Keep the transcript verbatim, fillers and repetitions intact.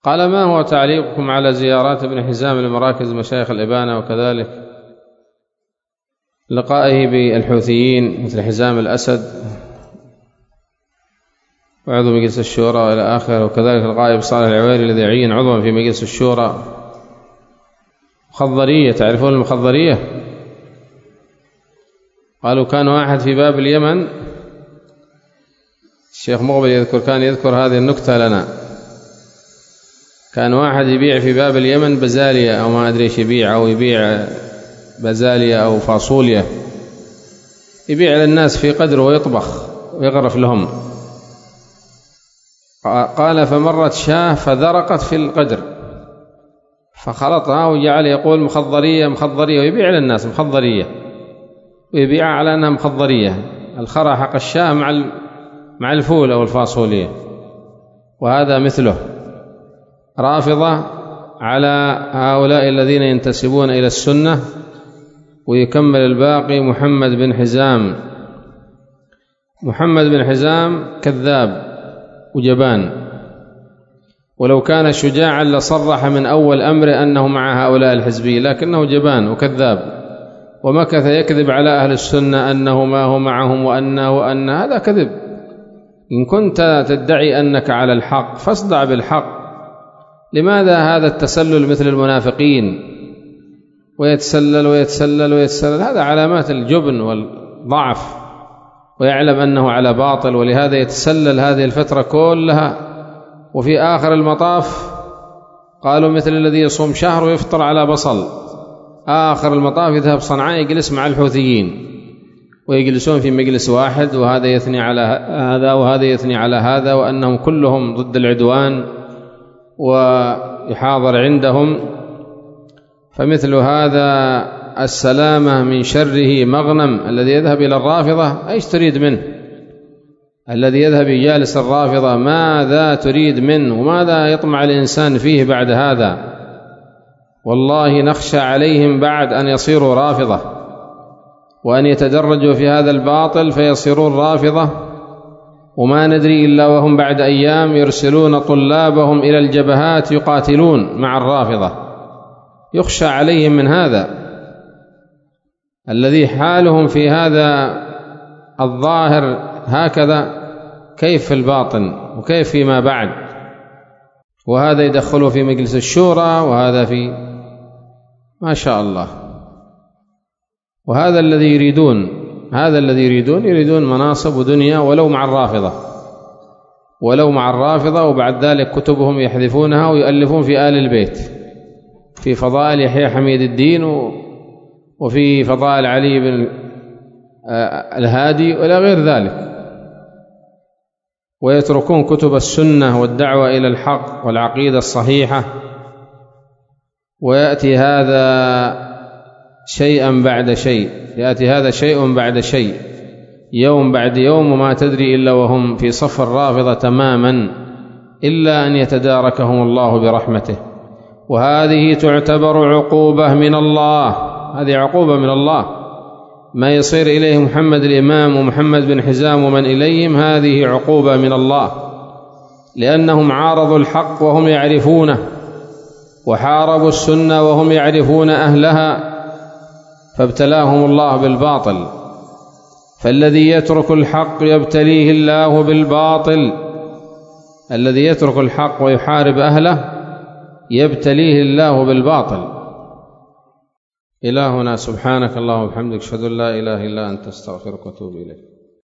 قال: ما هو تعليقكم على زيارات ابن حزام لمراكز مشايخ الإبانة وكذلك لقائه بالحوثيين مثل حزام الأسد وعضو مجلس الشورى إلى آخره، وكذلك لقائه بصالح العويري الذي عين عضوا في مجلس الشورى؟ مخضرية، تعرفون المخضرية؟ قالوا كان واحد في باب اليمن، الشيخ مقبل يذكر كان يذكر هذه النكتة لنا، كان واحد يبيع في باب اليمن بزالية أو ما أدري ايش يبيع، أو يبيع بزالية أو فاصوليا، يبيع للناس في قدر ويطبخ ويغرف لهم. قال: فمرت شاة فذرقت في القدر فخلطها وجعل يقول مخضرية مخضرية، ويبيع للناس مخضرية ويبيع على أنها مخضرية، الخرى حق الشاة مع مع الفول أو الفاصولية. وهذا مثله رافضة على هؤلاء الذين ينتسبون إلى السنة. ويكمل الباقي محمد بن حزام. محمد بن حزام كذاب وجبان، ولو كان شجاعا لصرح من أول أمر أنه مع هؤلاء الحزبيين، لكنه جبان وكذاب، ومكث يكذب على أهل السنة أنه ما هو معهم وأنه وأن هذا كذب. إن كنت تدعي أنك على الحق فاصدع بالحق. لماذا هذا التسلل مثل المنافقين، ويتسلل ويتسلل ويتسلل؟ هذا علامات الجبن والضعف، ويعلم أنه على باطل، ولهذا يتسلل هذه الفترة كلها. وفي آخر المطاف قالوا مثل الذي يصوم شهر ويفطر على بصل، آخر المطاف يذهب صنعاء يجلس مع الحوثيين، ويجلسون في مجلس واحد، وهذا يثني على هذا وهذا يثني على هذا، وأنهم كلهم ضد العدوان ويحاضر عندهم. فمثل هذا السلامة من شره مغنم. الذي يذهب إلى الرافضة أيش تريد منه؟ الذي يذهب يجالس الرافضة ماذا تريد منه؟ وماذا يطمع الإنسان فيه بعد هذا؟ والله نخشى عليهم بعد أن يصيروا رافضة، وأن يتدرجوا في هذا الباطل فيصيرون رافضة، وما ندري إلا وهم بعد أيام يرسلون طلابهم إلى الجبهات يقاتلون مع الرافضة. يخشى عليهم من هذا. الذي حالهم في هذا الظاهر هكذا، كيف في الباطن وكيف فيما بعد؟ وهذا يدخله في مجلس الشورى، وهذا في ما شاء الله. وهذا الذي يريدون هذا الذي يريدون يريدون مناصب ودنيا، ولو مع الرافضة ولو مع الرافضة وبعد ذلك كتبهم يحذفونها ويؤلفون في آل البيت، في فضائل يحيى حميد الدين وفي فضائل علي بن الهادي ولا غير ذلك، ويتركون كتب السنة والدعوة إلى الحق والعقيدة الصحيحة. ويأتي هذا شيئا بعد شيء، يأتي هذا شيء بعد شيء، يوم بعد يوم، وما تدري إلا وهم في صف الرافضة تماما، إلا أن يتداركهم الله برحمته. وهذه تعتبر عقوبة من الله، هذه عقوبة من الله. ما يصير إليه محمد الإمام ومحمد بن حزام ومن إليهم هذه عقوبة من الله، لأنهم عارضوا الحق وهم يعرفونه، وحاربوا السنة وهم يعرفون أهلها، فابتلاهم الله بالباطل. فالذي يترك الحق يبتليه الله بالباطل، الذي يترك الحق ويحارب أهله يبتليه الله بالباطل. إلهنا سبحانك اللهم وبحمدك، أشهد أن لا إله إلا أنت، أستغفرك وأتوب إليك.